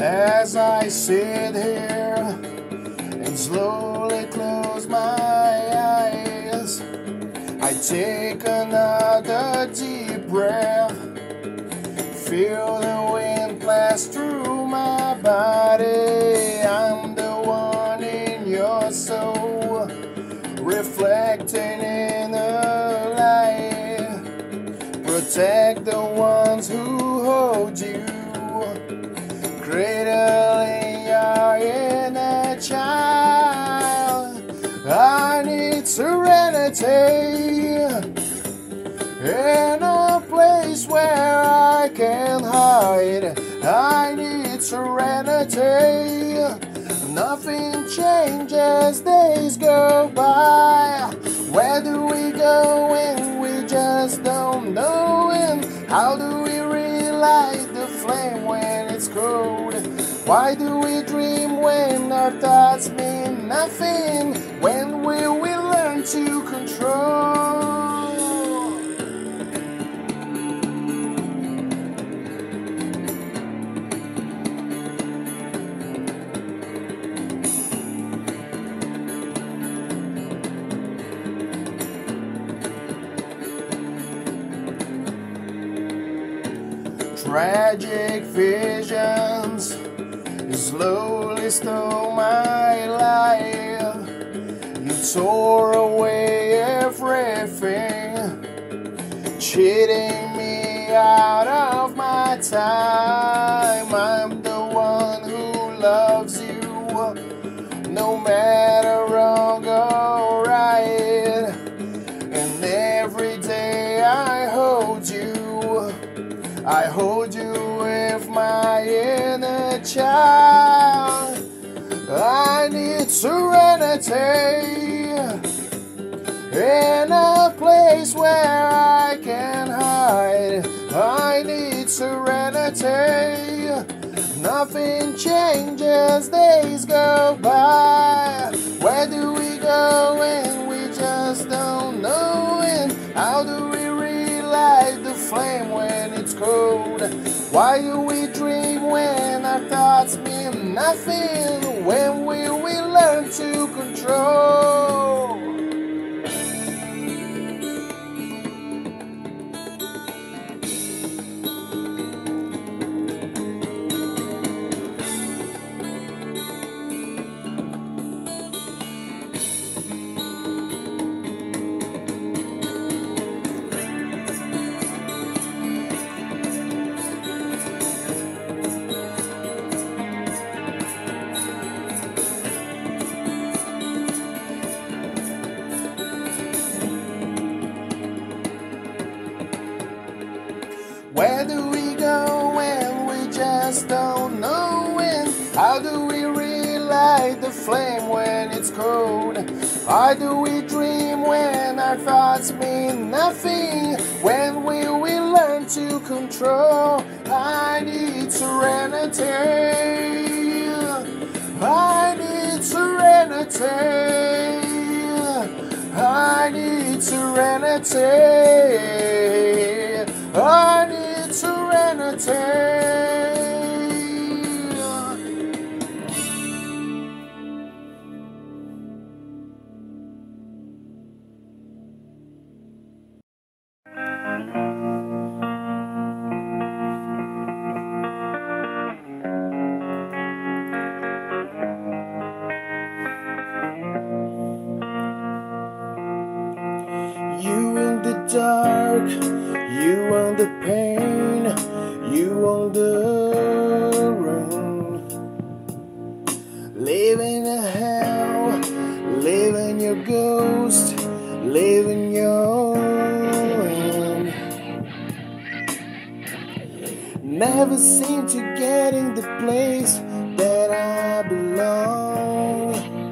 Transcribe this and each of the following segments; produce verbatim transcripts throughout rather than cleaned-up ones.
As I sit here and slowly close my eyes, I take another deep breath, feel the wind pass through my body. I'm the one in your soul, reflecting in the light. Protect the ones who hold you, cradling your inner child. I need serenity in a place where I can hide. I need serenity. Nothing changes, days go by. Where do we go when we just don't know? And how do we relight the flame when it's cold? Why do we dream when our thoughts mean nothing? When will we learn to control? Tragic visions slowly stole my life. You tore away everything, cheating me out of my time. I'm the one who loves you, no matter wrong or right. And every day I hold you, I hold you with my inner child. I need serenity in a place where I can hide. I need serenity. Nothing changes, days go by. Where do we go when we just don't know? And how do we relight the flame when it's cold? Why do we dream when our thoughts mean nothing? When will we learn to control? Where do we go when we just don't know? And how do we relight the flame when it's cold? Why do we dream when our thoughts mean nothing? When will we learn to control? I need serenity. I need serenity. I need serenity. I need serenity. You in the dark, you on the pain, you on the run, living a hell, living your ghost, living your own. Never seem to get in the place that I belong.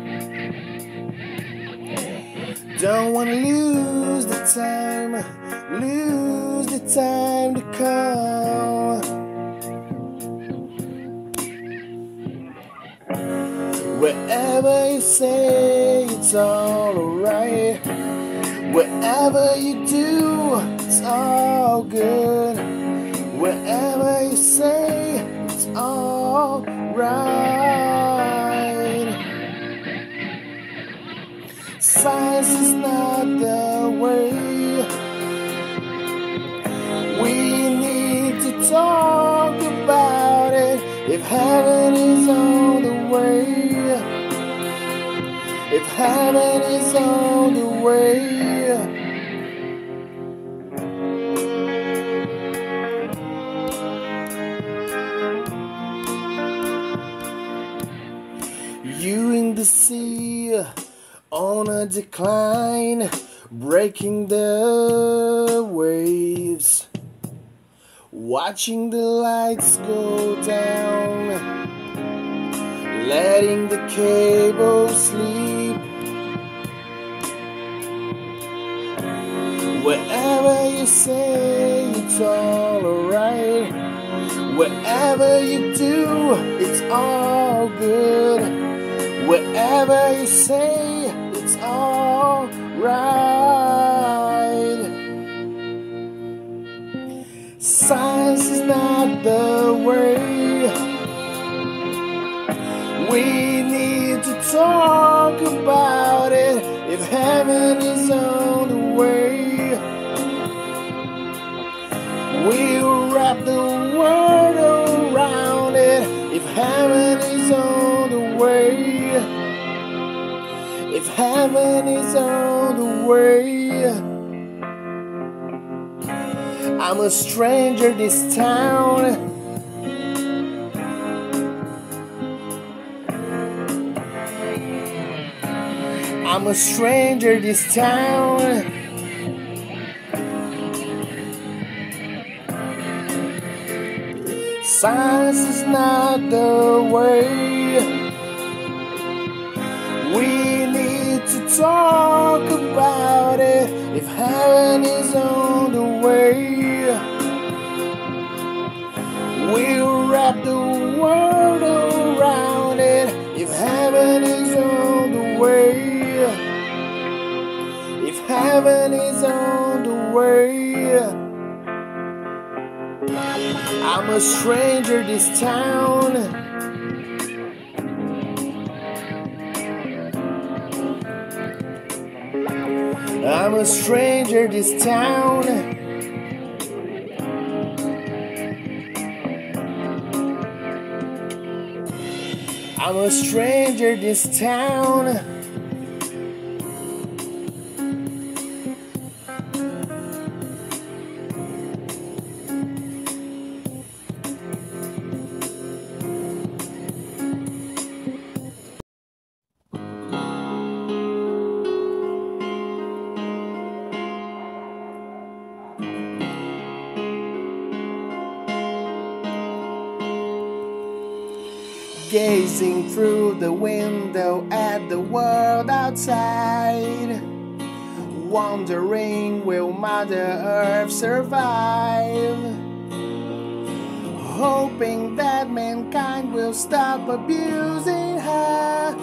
Don't wanna lose the time, lose the time to come. Wherever you say it's all alright, whatever you do, it's all good. Wherever you say it's all right. Science is not the way. We need to talk about it. If heaven is on the way, if heaven is on the way. You in the sea, on a decline, breaking the waves, watching the lights go down, letting the cable sleep. Wherever you say it's all alright, wherever you do, it's all good. Wherever you say it's all right. Science is not the way. We need to talk about it. If heaven is on the way, we'll wrap the world around it. If heaven is on the way, if heaven is on the way. I'm a stranger this town. I'm a stranger this town. Science is not the way. We need to talk about it. If heaven is on the way, we'll wrap the world around it. If heaven is on the way, if heaven is on the way. I'm a stranger this town. I'm a stranger this town. I'm a stranger this town. Gazing through the window at the world outside, wondering will Mother Earth survive, hoping that mankind will stop abusing her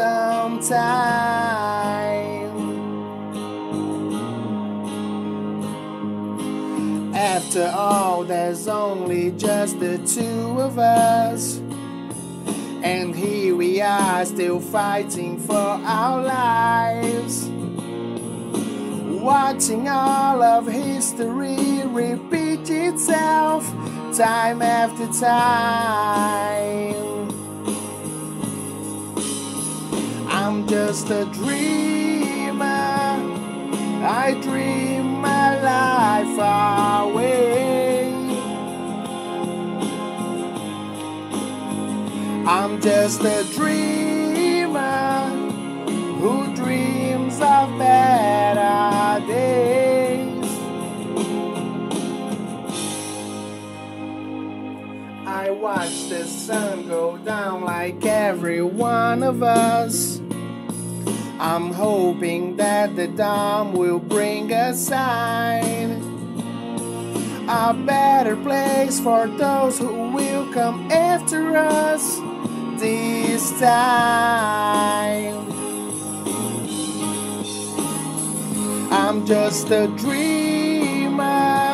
sometime. After all, there's only just the two of us, and here we are still fighting for our lives, watching all of history repeat itself time after time. I'm just a dreamer, I dream my life away. I'm just a dreamer who dreams of better days. I watch the sun go down like every one of us. I'm hoping that the dawn will bring a sign, a better place for those who will come after us this time. I'm just a dreamer,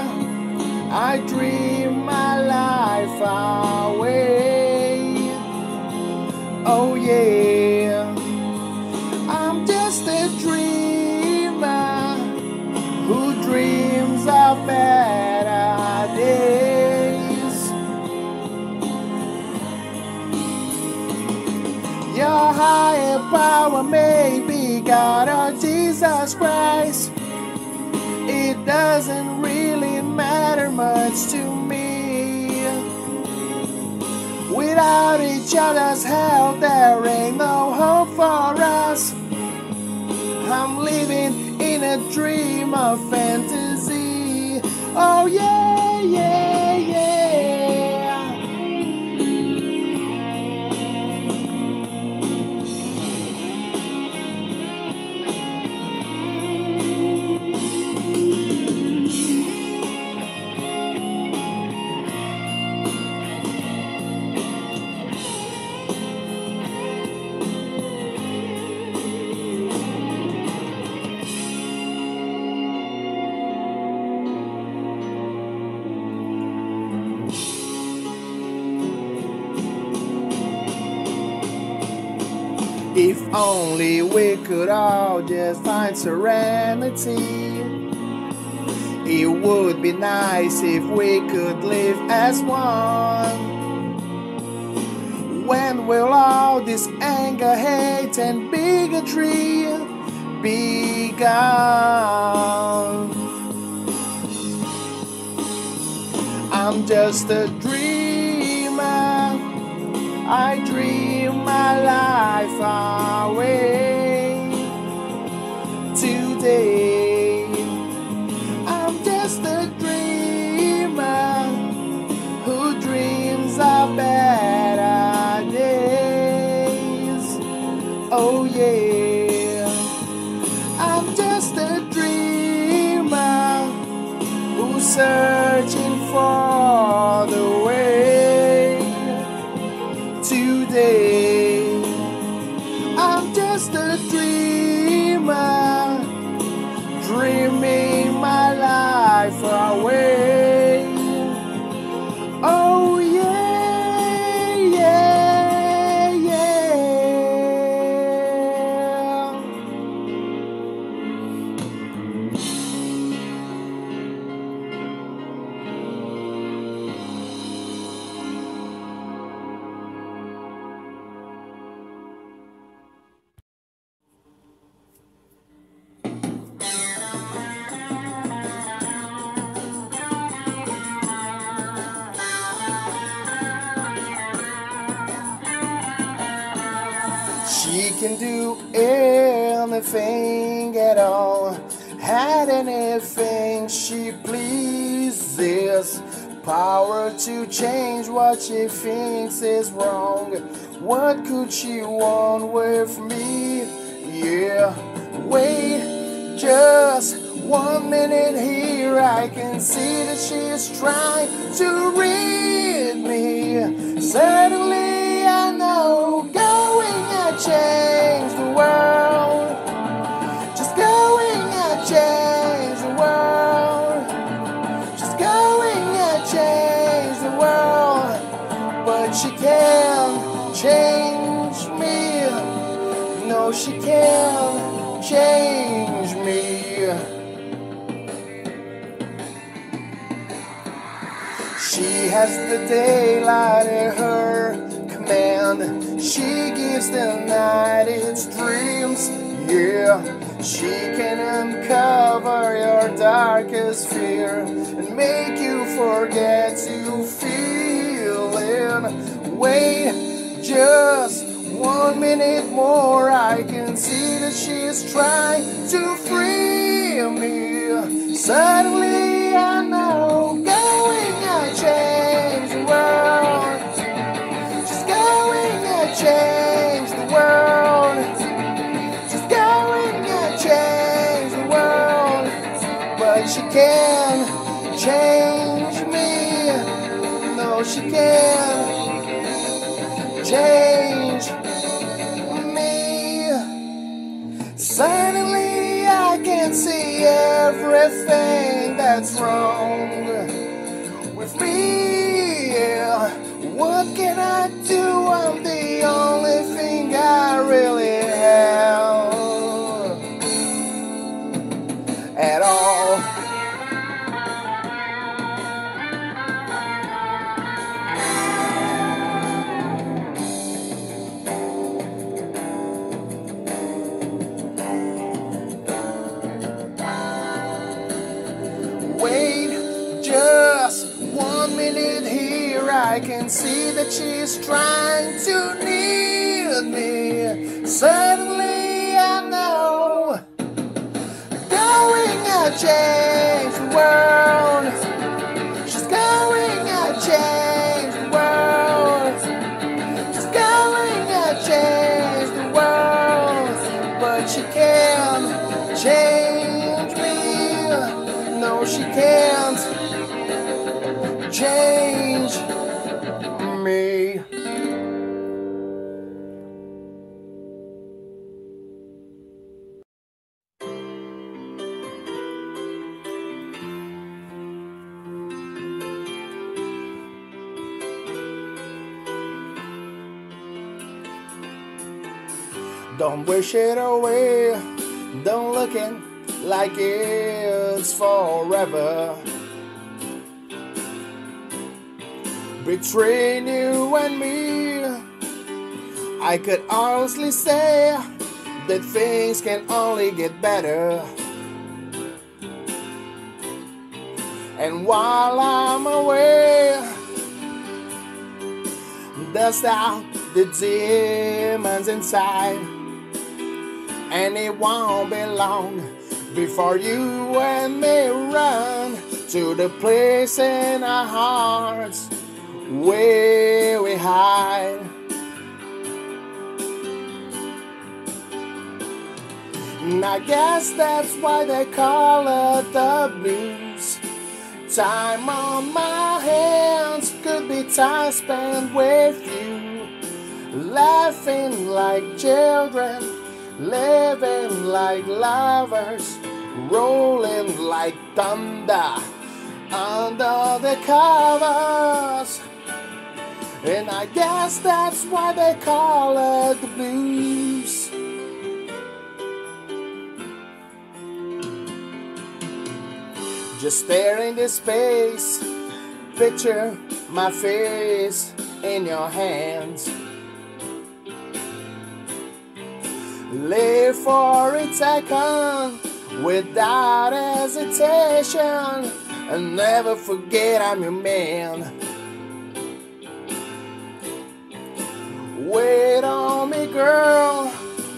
I dream my life away. Oh yeah, I'm just a dreamer who dreams of better days. Your higher power may be God or Jesus Christ. It doesn't really matter much to me. Without each other's help, there ain't no hope for us. I'm living in a dream of fantasy. Oh yeah, yeah, yeah. If only we could all just find serenity. It would be nice if we could live as one. When will all this anger, hate and bigotry be gone? I'm just a dreamer, I dream my life away. Today I'm just a dreamer who dreams of better days. Oh yeah, I'm just a dreamer who's searching for the way. Today I'm just a dreamer, dreaming my life away. Oh yeah, yeah, yeah. She can do anything at all, had anything she pleases. Power to change what she thinks is wrong. What could she want with me? Yeah, wait just one minute here. I can see that she's trying to read me. Suddenly I know going to change the world. Just going to change the world. Just going to change the world. But she can't change me. No, she can't change me. She has the daylight at her command. She gives the night its dreams. Yeah, she can uncover your darkest fear and make you forget you feeling. Wait just one minute more. I can see that she's trying to free me. Suddenly I know going to change the world. She's going to change the world. She's going to change the world. But she can't change me. No, she can't change me. Suddenly I can see everything that's wrong with me. Yeah. What can I do? I'm the only thing I can see that she's trying to need me. Suddenly I know, going to change the world. She's going to change the world. She's going to change the world. But she can't change me. No, she can't change me. Don't wish it away. Don't look it like it's forever. Between you and me, I could honestly say that things can only get better. And while I'm away, dust out the demons inside. And it won't be long before you and me run to the place in our hearts where we hide. And I guess that's why they call it the blues. Time on my hands could be time spent with you, laughing like children, living like lovers, rolling like thunder under the covers. And I guess that's why they call it the blues. Just stare into space, picture my face in your hands. Live for a second without hesitation, and never forget I'm your man. Wait on me, girl.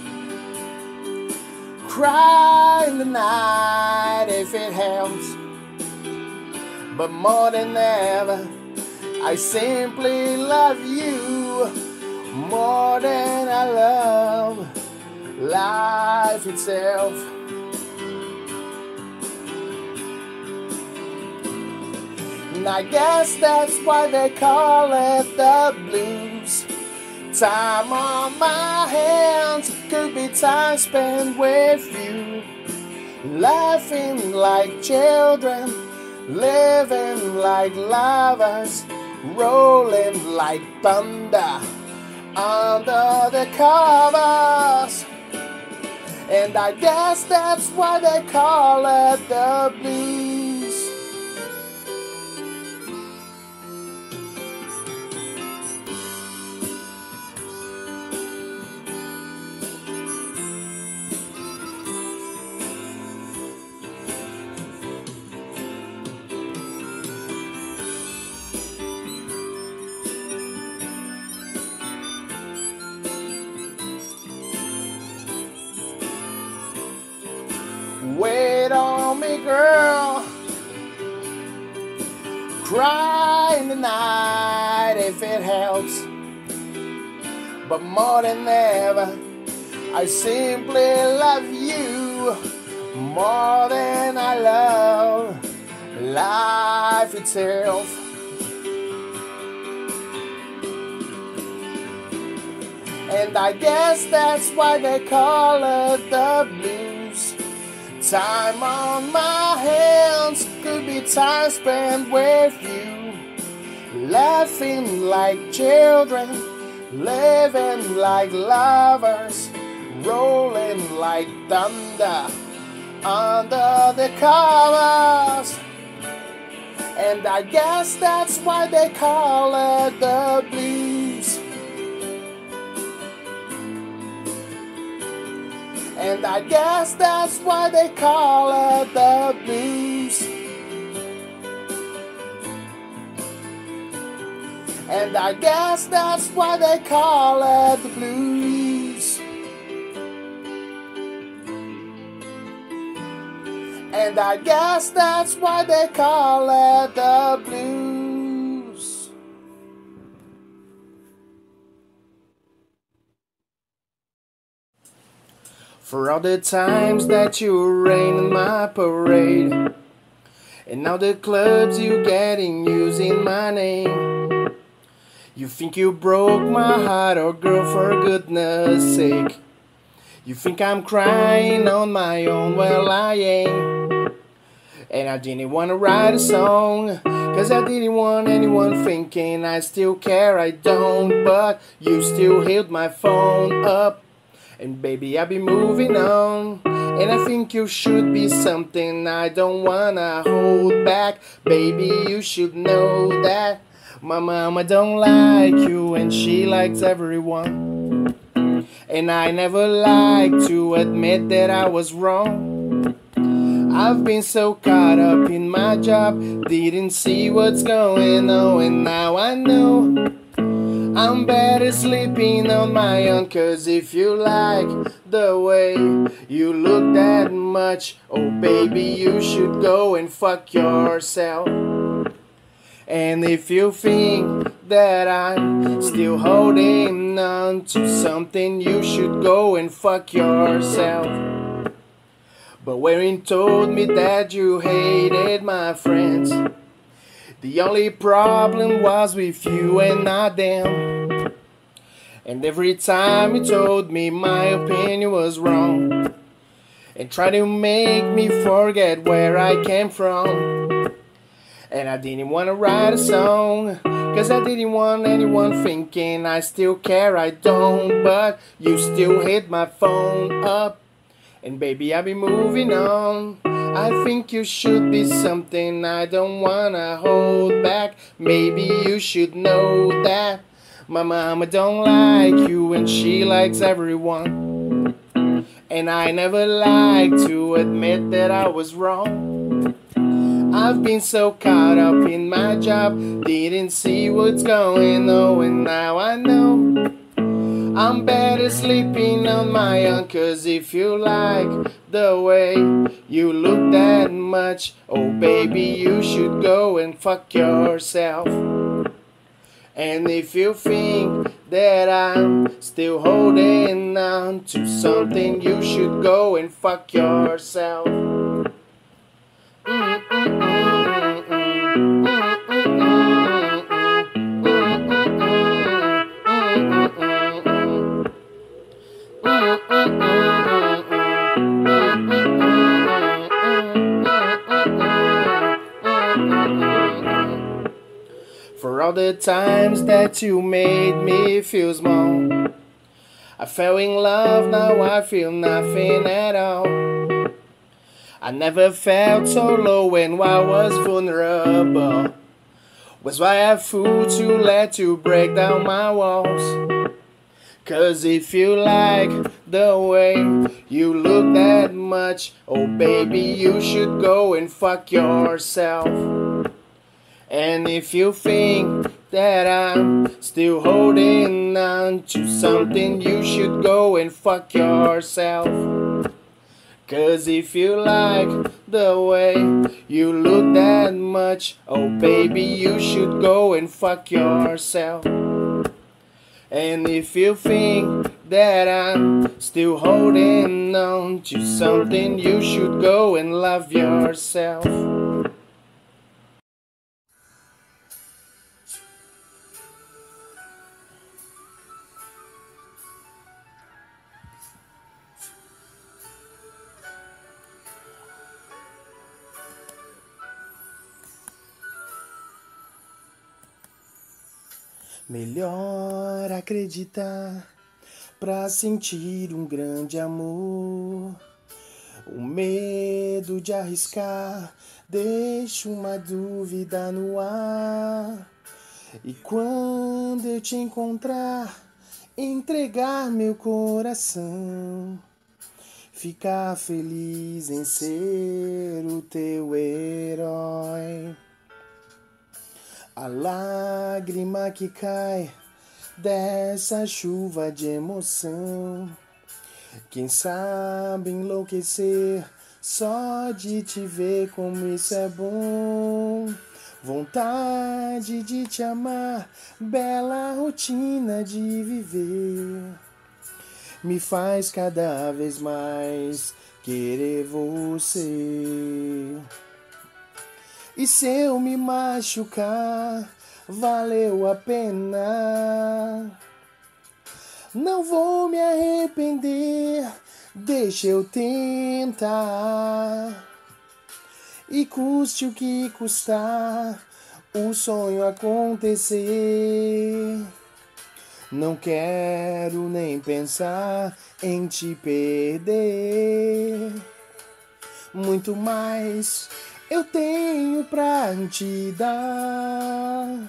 Cry in the night if it helps. But more than ever, I simply love you more than I love life itself. And I guess that's why they call it the blues. Time on my hands could be time spent with you, laughing like children, living like lovers, rolling like thunder under the covers. And I guess that's why they call it the blues. Wait on me, girl. Cry in the night if it helps. But more than ever, I simply love you more than I love life itself. And I guess that's why they call it the blues. Time on my hands could be time spent with you, laughing like children, living like lovers, rolling like thunder under the covers. And I guess that's why they call it the blues. And I guess that's why they call it the blues. And I guess that's why they call it the blues. And I guess that's why they call it the blues. For all the times that you rain in my parade, and now the clubs you getting using my name. You think you broke my heart, oh girl, for goodness sake. You think I'm crying on my own, well I ain't. And I didn't want to write a song, cause I didn't want anyone thinking I still care, I don't. But you still held my phone up, and baby I'll be moving on. And I think you should be something I don't wanna hold back. Baby, you should know that my mama don't like you and she likes everyone. And I never like to admit that I was wrong. I've been so caught up in my job, didn't see what's going on, and now I know I'm better sleeping on my own. Cause if you like the way you look that much, oh baby, you should go and fuck yourself. And if you think that I'm still holding on to something, you should go and fuck yourself. But when you told me that you hated my friends, the only problem was with you and not them. And every time you told me my opinion was wrong, and tried to make me forget where I came from. And I didn't want to write a song, cause I didn't want anyone thinking I still care, I don't. But you still hit my phone up, and baby I'll be moving on. I think you should be something I don't wanna hold back. Maybe you should know that my mama don't like you and she likes everyone. And I never like to admit that I was wrong. I've been so caught up in my job, didn't see what's going on, and now I know I'm better sleeping on my own. Cause if you like the way you look that much, oh baby, you should go and fuck yourself. And if you think that I'm still holding on to something, you should go and fuck yourself. For all the times that you made me feel small, I fell in love, now I feel nothing at all. I never felt so low when I was vulnerable. Was why I fooled to let you break down my walls. Cause if you like the way you look that much, oh baby, you should go and fuck yourself. And if you think that I'm still holding on to something, you should go and fuck yourself. Cause if you like the way you look that much, oh baby, you should go and fuck yourself. And if you think that I'm still holding on to something, you should go and love yourself. Melhor acreditar pra sentir um grande amor. O medo de arriscar deixa uma dúvida no ar. E quando eu te encontrar, entregar meu coração, ficar feliz em ser o teu herói. A lágrima lágrima que cai dessa chuva de emoção. Quem sabe enlouquecer só de te ver, como isso é bom. Vontade de te amar, bela rotina de viver, me faz cada vez mais querer você. E se eu me machucar, valeu a pena. Não vou me arrepender, deixa eu tentar. E custe o que custar, o sonho acontecer. Não quero nem pensar em te perder. Muito mais eu tenho pra te dar.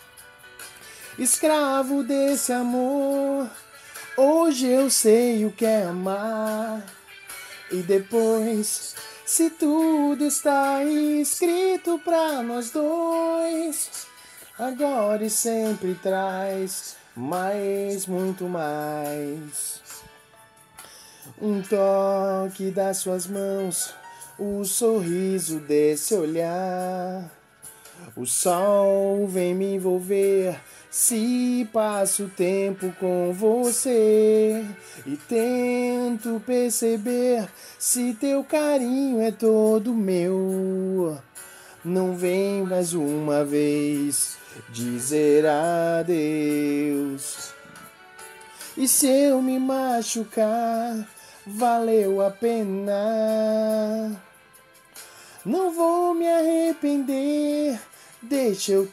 Escravo desse amor, hoje eu sei o que é amar. E depois, se tudo está escrito pra nós dois, agora e sempre traz mais, muito mais. Um toque das suas mãos, o sorriso desse olhar. O sol vem me envolver, se passo tempo com você e tento perceber se teu carinho é todo meu. Não vem mais uma vez dizer adeus. E se eu me machucar, valeu a pena. Não vou me arrepender, deixa eu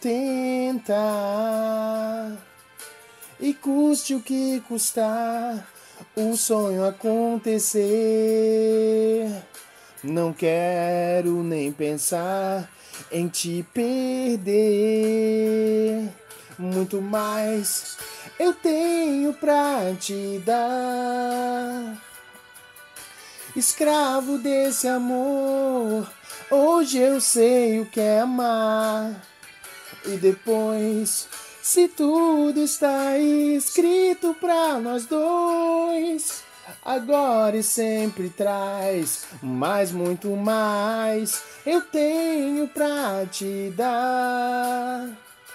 tentar. E custe o que custar, o sonho acontecer. Não quero nem pensar em te perder. Muito mais eu tenho pra te dar. Escravo desse amor, hoje eu sei o que é amar. E depois, se tudo está escrito pra nós dois, agora e sempre traz mais, muito mais eu tenho pra te dar.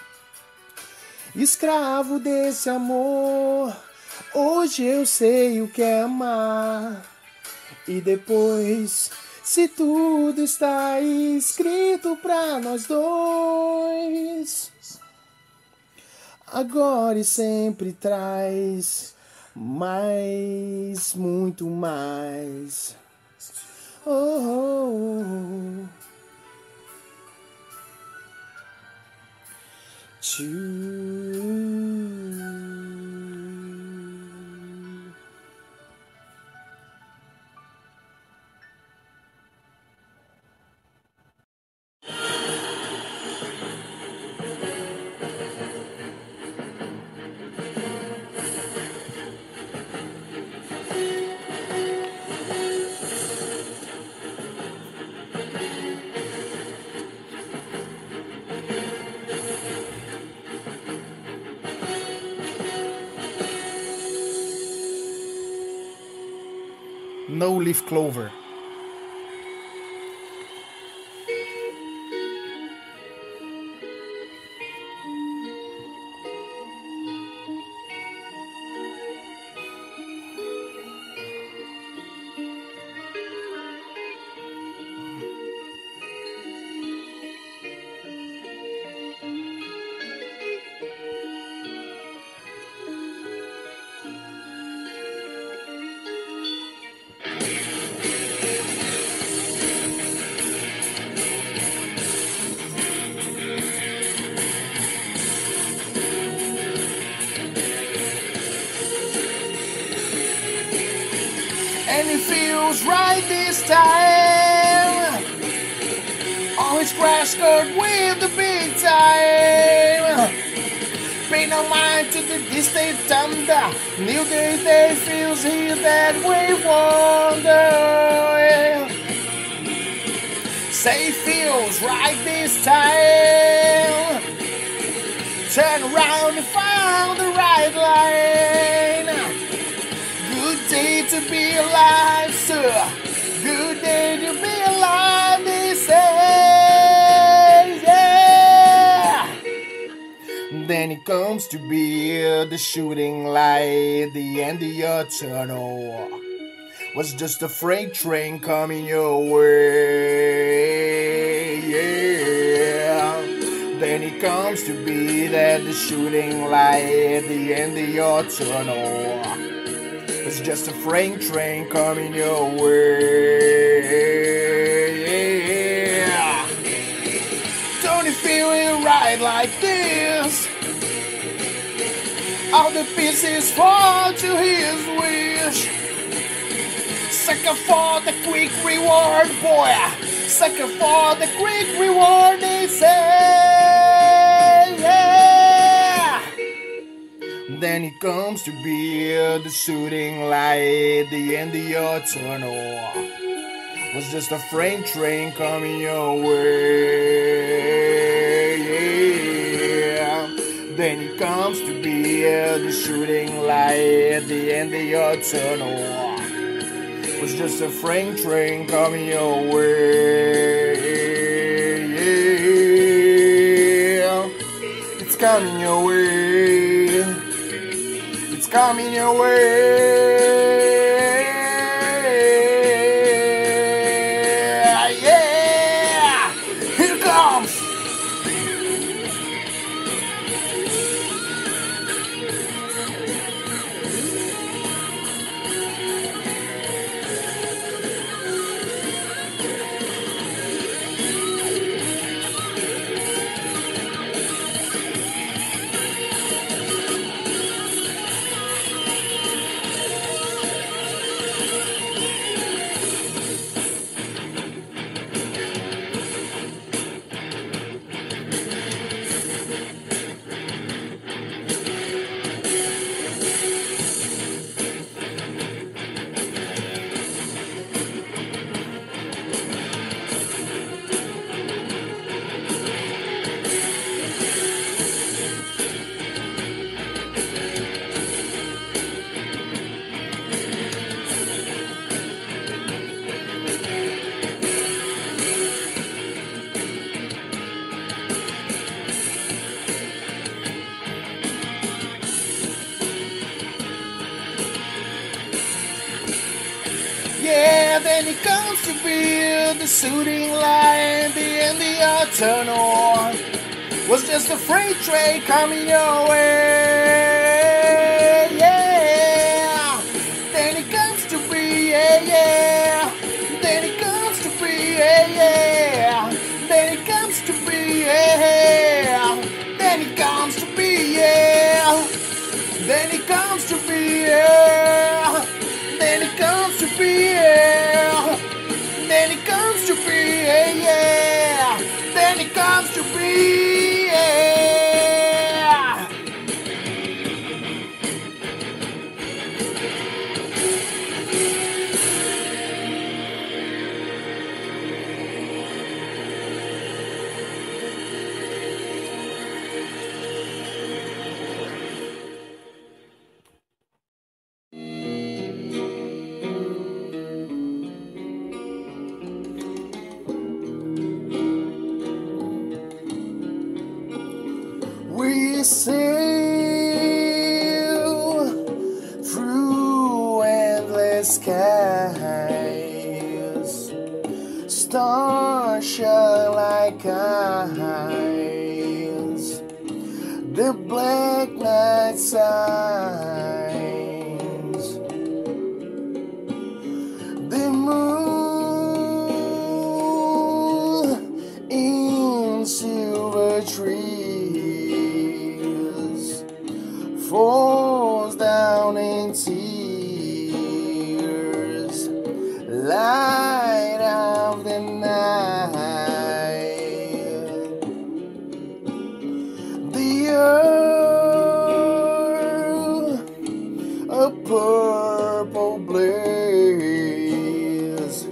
Escravo desse amor, hoje eu sei o que é amar. E depois, se tudo está escrito pra nós dois, agora e sempre traz mais, muito mais. Oh, oh, oh. Tchau. No Leaf Clover. And it feels right this time. Always crash skirt with the big time. Pay no mind to the distant thunder. New day day feels here that we wonder. Say feels right this time. turn around and found the right line. Good day to be alive, sir. Good day to be alive, they say, yeah. Then it comes to be the shooting light, the end of your tunnel was just a freight train coming your way, yeah. Then it comes to be that the shooting light at the end of your tunnel was just a freight train coming your way, yeah. Don't you feel it right like this? All the pieces fall to his wish. Sucker for the quick reward, boy. Sucker for the quick reward, they say, yeah. Then it comes to be the shooting light, the end of your tunnel was just a freight train coming your way, yeah. Then it comes to be the shooting light at the end of your tunnel was just a freight train coming your way, yeah. It's coming your way. It's coming your way, yeah. Here it comes. Yeah, then it comes to be the shooting light, the end of your tunnel was just a freight train coming your way, yeah. Then it comes to be, yeah, yeah. Then it comes to be, yeah, yeah. Then it comes to be, yeah. Then it comes to be, yeah. Then it comes to be, yeah. Then it comes to be, yeah. Then it comes to be, yeah. Then it comes to be, yeah. We sail through endless skies, stars shine like eyes, the black night signs, the moon in silver trees falls down in tears, light of the night. The earth, a purple blaze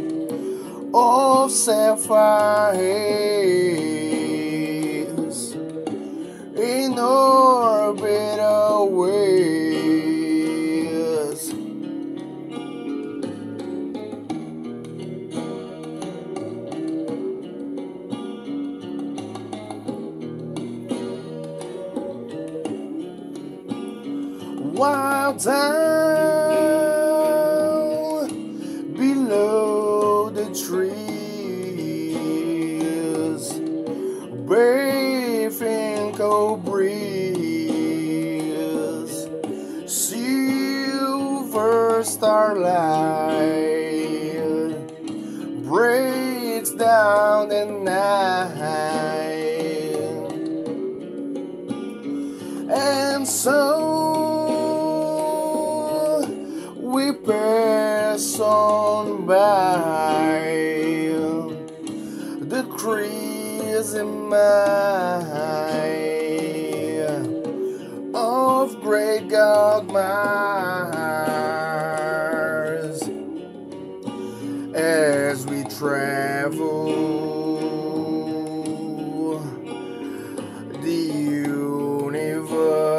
of sapphire haze, in while down below the trees, bathed in cold breeze, silver starlight breaks down the night, and so we pass on by the crazy mind of great God Mars as we travel the universe.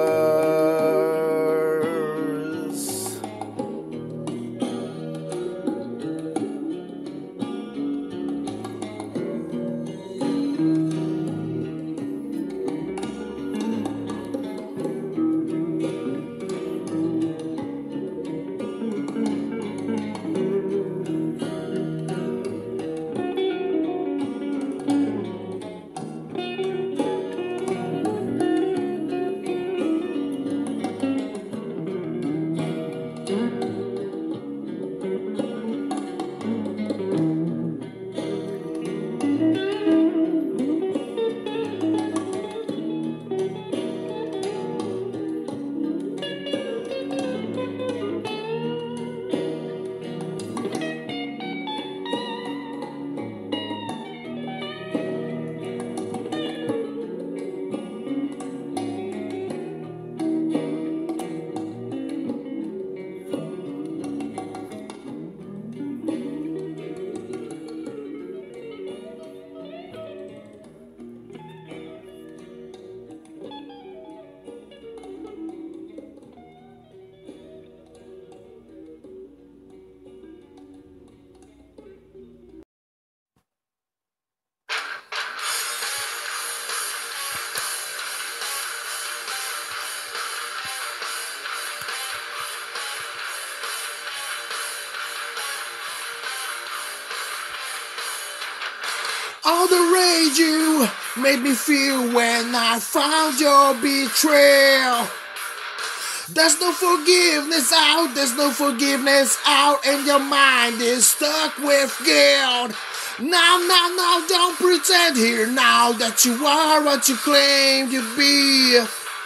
All the rage you made me feel when I found your betrayal. There's no forgiveness out, there's no forgiveness out, and your mind is stuck with guilt. Now, now, now, don't pretend here now that you are what you claim to be.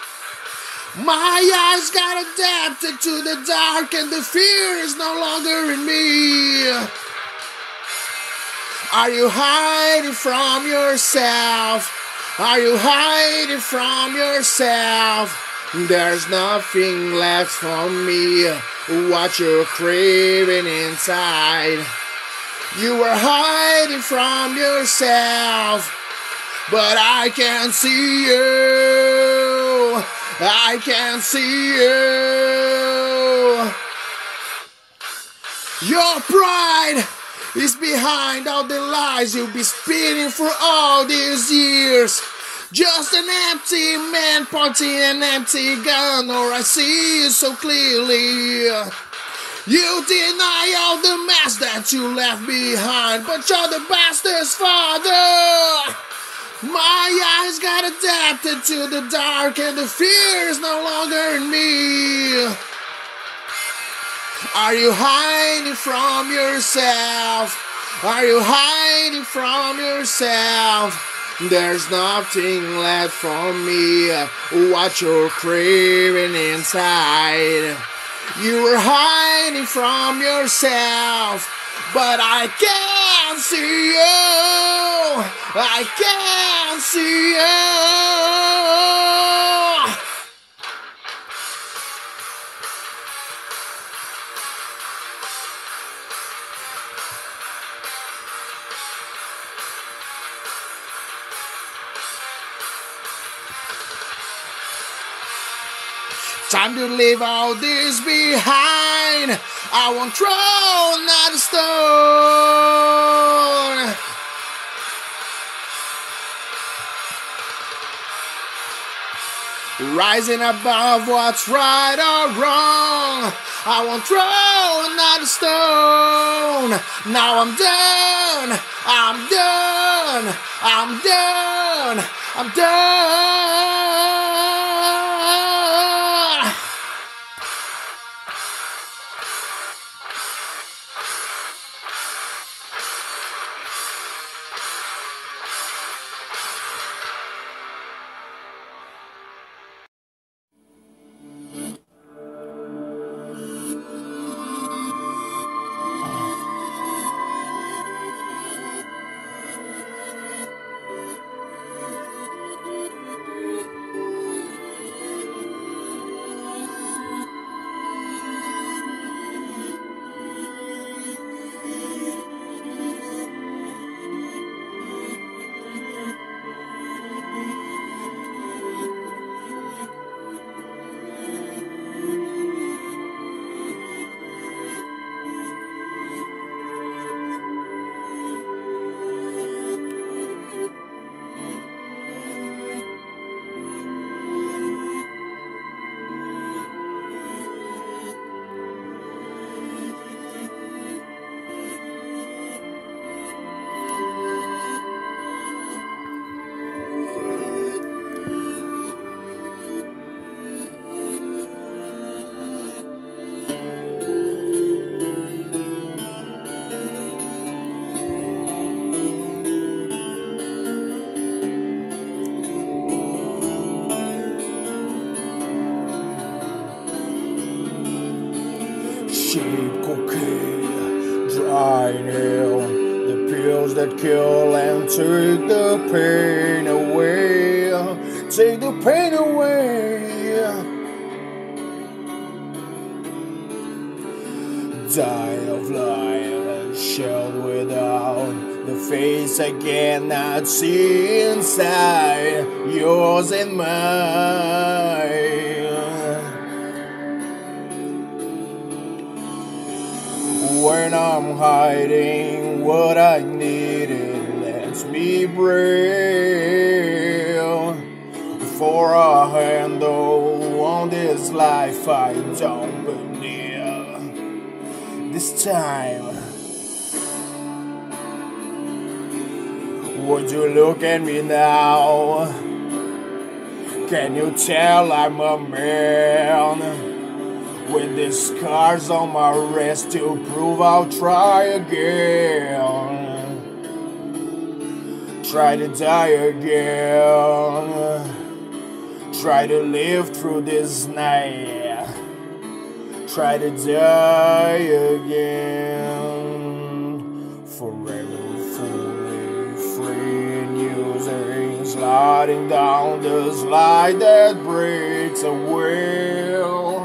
My eyes got adapted to the dark and the fear is no longer in me. Are you hiding from yourself? Are you hiding from yourself? There's nothing left from me. What you're craving inside. You were hiding from yourself, but I can see you. I can see you. Your pride is behind all the lies you've been spitting for all these years. Just an empty man pointing an empty gun, or I see it so clearly. You deny all the mess that you left behind, but you're the bastard's father. My eyes got adapted to the dark and the fear is no longer in me. Are you hiding from yourself? Are you hiding from yourself? There's nothing left from me. What you're craving inside. You were hiding from yourself, but I can see you. I can see you. Time to leave all this behind. I won't throw another stone. rising above what's right or wrong. I won't throw another stone. Now I'm done, I'm done, I'm done, I'm done. Cheap cocaine, dry nail, the pills that kill and take the pain away, take the pain away. Die of life, shelled without the face I cannot see inside, yours and mine. When I'm hiding what I needed, lets me breathe. For a handle on this life I don't believe. This time, would you look at me now? Can you tell I'm a man? With the scars on my wrist to prove I'll try again. Try to die again. Try to live through this night. Try to die again. Forever fully free and using, sliding down the slide that breaks a will.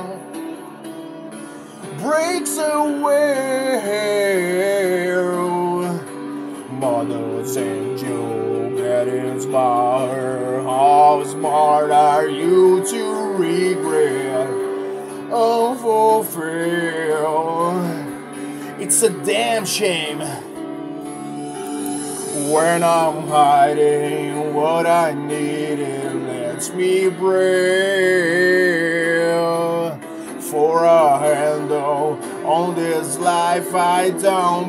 Breaks away. Mothers and you get inspired. How smart are you to regret? Unfulfilled. It's a damn shame when I'm hiding what I needed. Lets me breathe. For a handle on this life I don't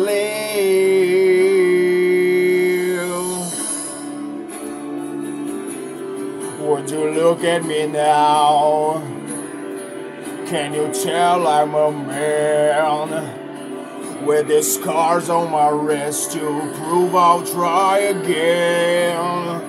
believe. Would you look at me now? Can you tell I'm a man? With the scars on my wrist to prove I'll try again.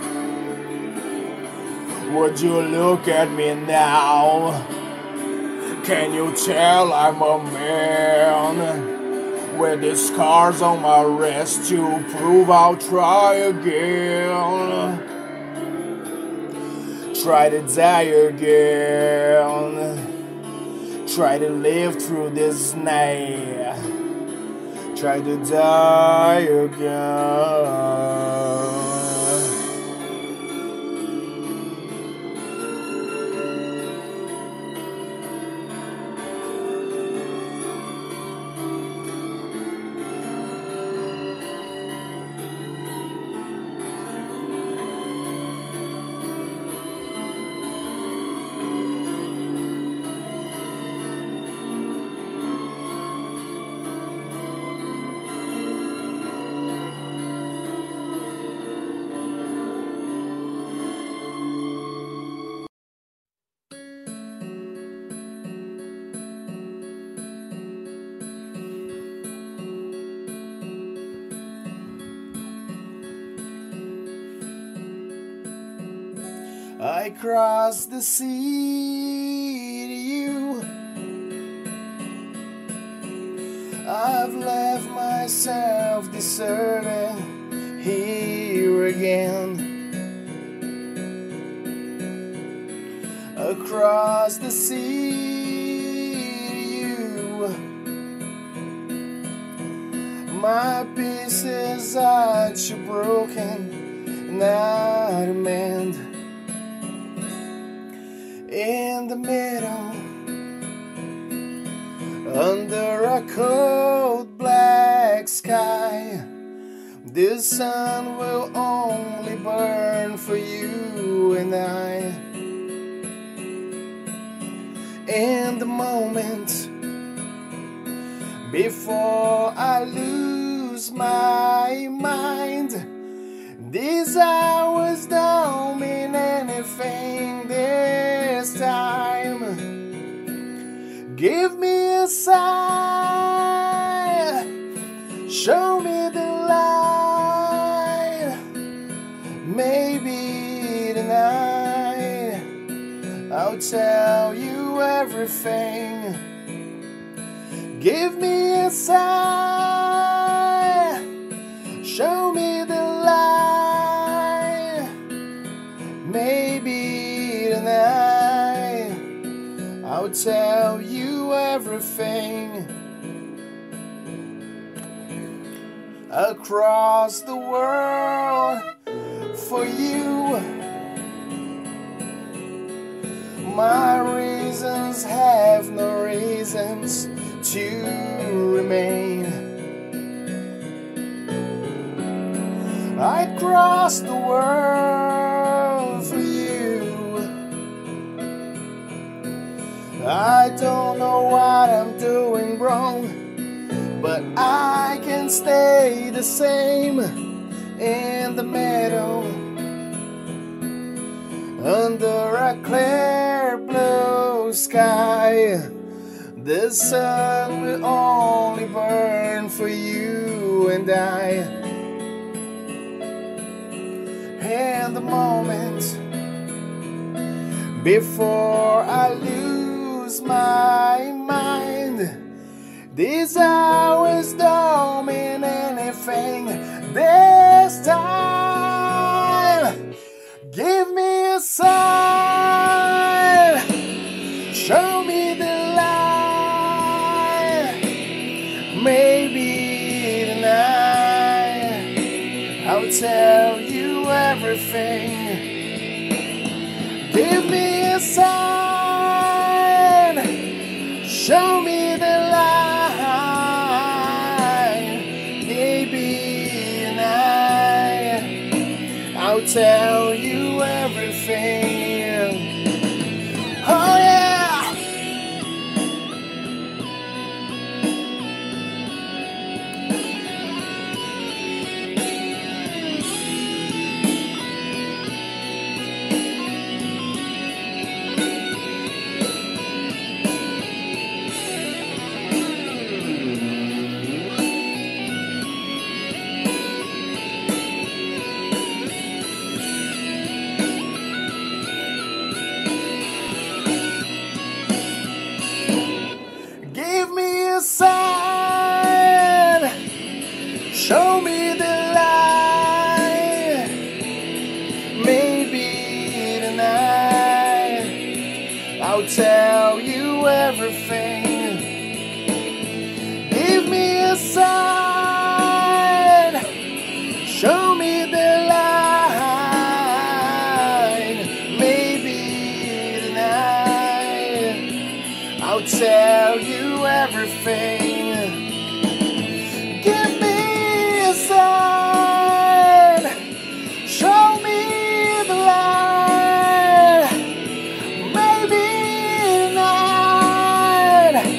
Would you look at me now? Can you tell I'm a man? With the scars on my wrist to prove I'll try again. Try to die again. Try to live through this night. Try to die again. I crossed the sea to you. I've left myself deserted here again. Across the sea to you. My pieces are too broken, not to mend. In the middle, under a cold black sky, the sun will only burn for you and I. In the moment before I lose my mind, these hours don't mean anything this time. Give me a sign, show me the light. Maybe tonight I'll tell you everything. Give me a sign, show me the light. Maybe tonight I'll tell you everything. Across the world for you. My reasons have no reasons to remain. I'd cross the world for you. I don't know what I'm doing wrong, but I can stay the same in the middle, under a clear blue sky. The sun will only burn for you and I. In the moment before I lose my mind, these hours don't mean anything this time. Give me a sign, show me the light. Maybe tonight I'll tell you everything. Give me a sign, show me the light. Maybe tonight I'll tell you everything. Oh yeah. Sign, show me the light. Maybe tonight I'll tell you everything. Give me a sign, show me the light. Maybe tonight I'll tell you everything. Give me a sign, show me the light. Maybe tonight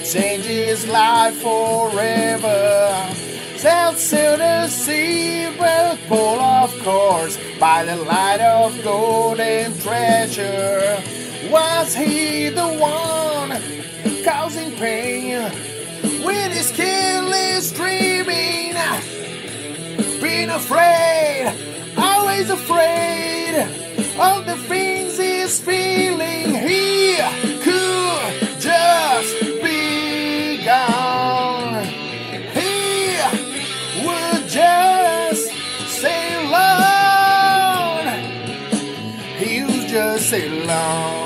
change his life forever. Sailed to the sea, but pulled off course by the light of golden treasure. Was he the one causing pain with his careless dreaming? Being afraid, always afraid of the things he's feeling. He could just be gone. He would just sail on. He would just sail on.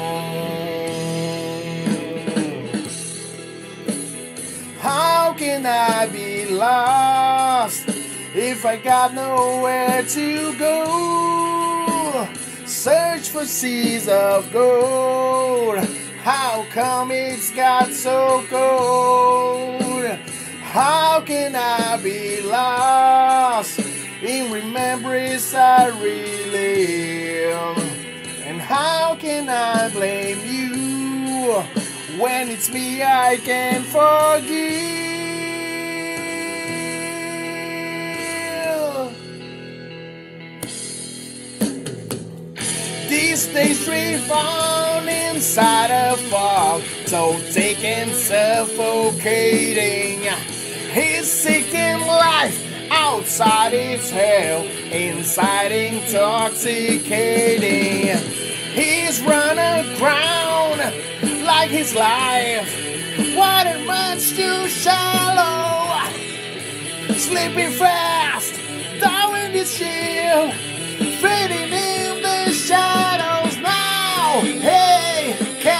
How can I be lost if I got nowhere to go? Search for seas of gold. How come it's got so cold? How can I be lost in remembrance I relive? And how can I blame you when it's me I can't forgive? These days we found inside a fog, so thick and suffocating. He's seeking life outside its hell, inside intoxicating. He's run aground like his life, water much too shallow. Slipping fast down in this ship, fading in the shadows now. Hey,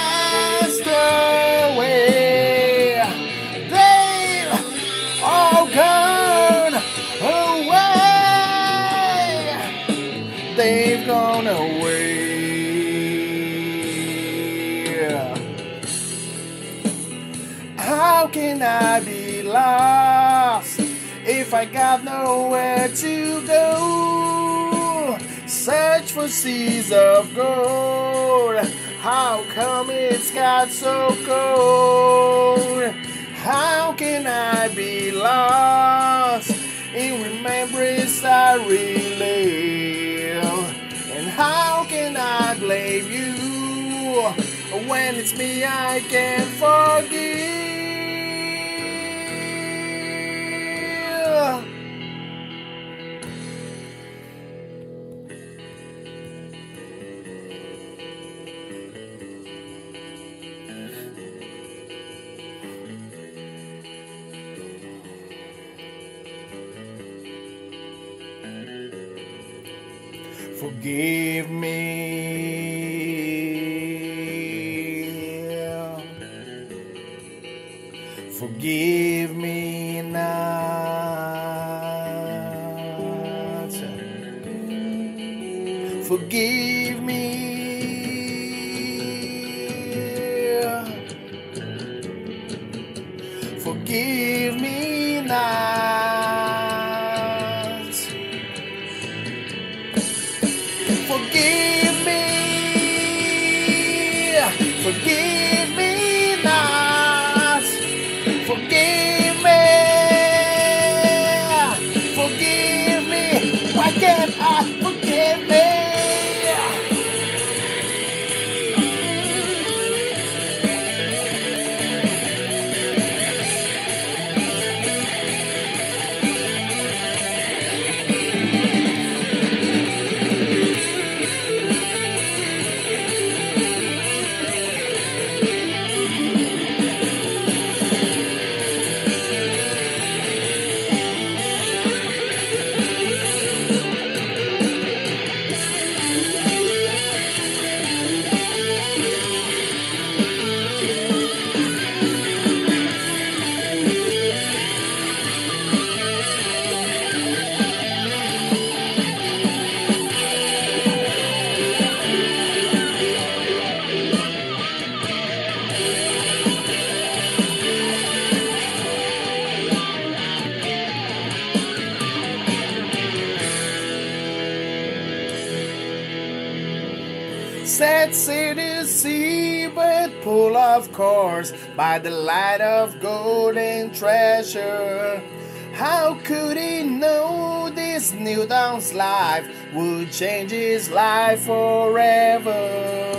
castaway, they've all gone away. They've gone away. How can I be lost if I got nowhere to go? Search for seas of gold. How come it's got so cold? How can I be lost in remembrance I relive? And how can I blame you when it's me I can't forgive? Forgive me. Forgive me not. Forgive me. Forgive me not. Forgive me. Forgive me not. Forgive me. Forgive me. Why can't I forgive me? Sad city sea, but full of course by the light of golden treasure. How could he know this new dawn's life would change his life forever?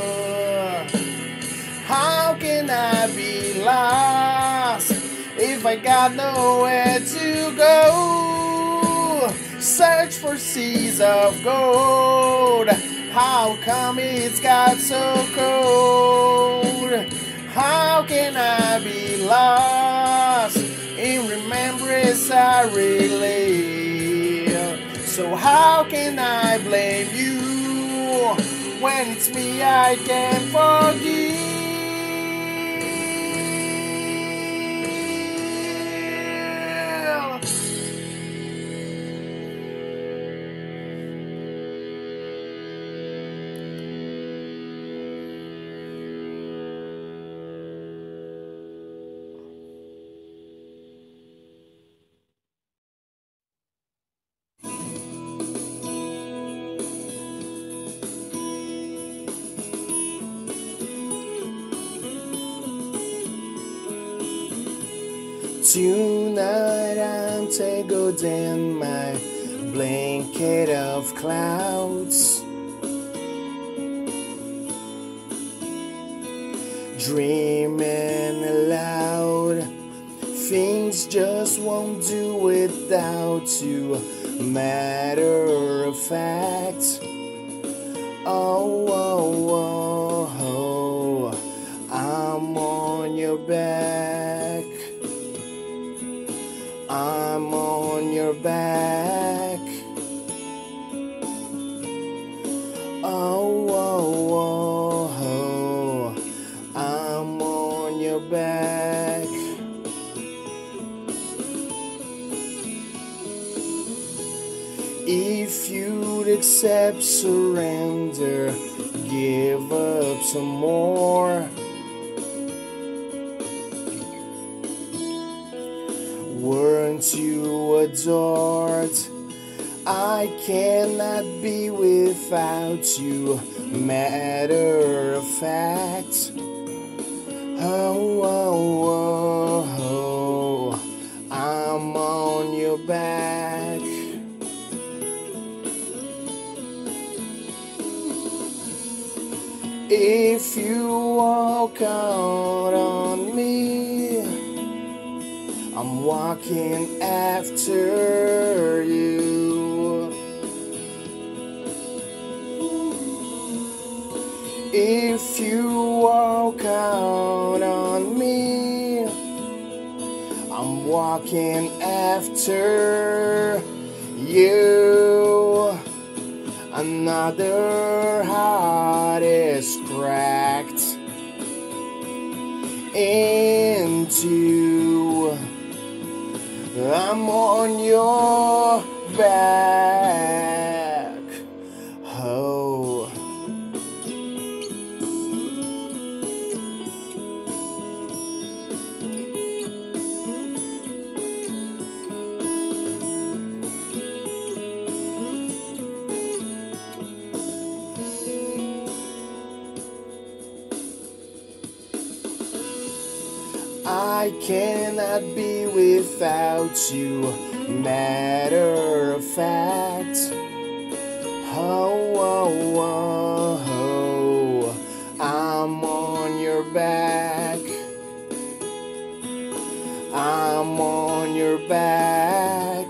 How can I be lost if I got nowhere to go? Search for seas of gold. How come it's got so cold? How can I be lost in remembrance I relay? So how can I blame you when it's me I can't forgive? Tonight I'm tangled in my blanket of clouds, dreaming aloud. Things just won't do without you. Matter of fact, oh, oh, oh, oh, I'm on your back. I'm on your back. Oh, oh, oh, oh, I'm on your back. If you'd accept surrender, give up some more. Weren't you adored? I cannot be without you. Matter of fact. Oh, oh, oh, oh, I'm on your back. If you walk out on me, I'm walking after you. If you walk out on me, I'm walking after you. Another heart is cracked into. I'm on your back. Oh. I cannot be without you. Matter of fact. Oh, oh, oh, oh, I'm on your back. I'm on your back.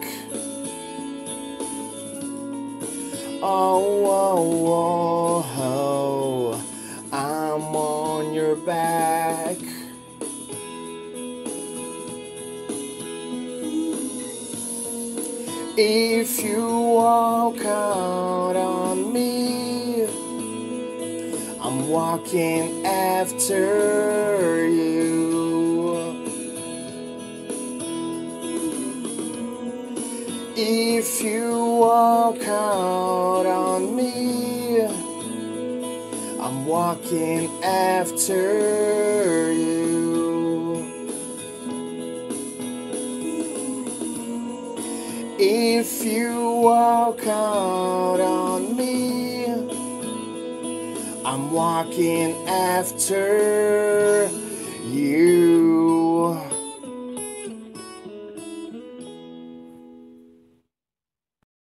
Oh, oh, oh, oh, I'm on your back. If you walk out on me, I'm walking after you. If you walk out on me, I'm walking after you. If you walk out on me, I'm walking after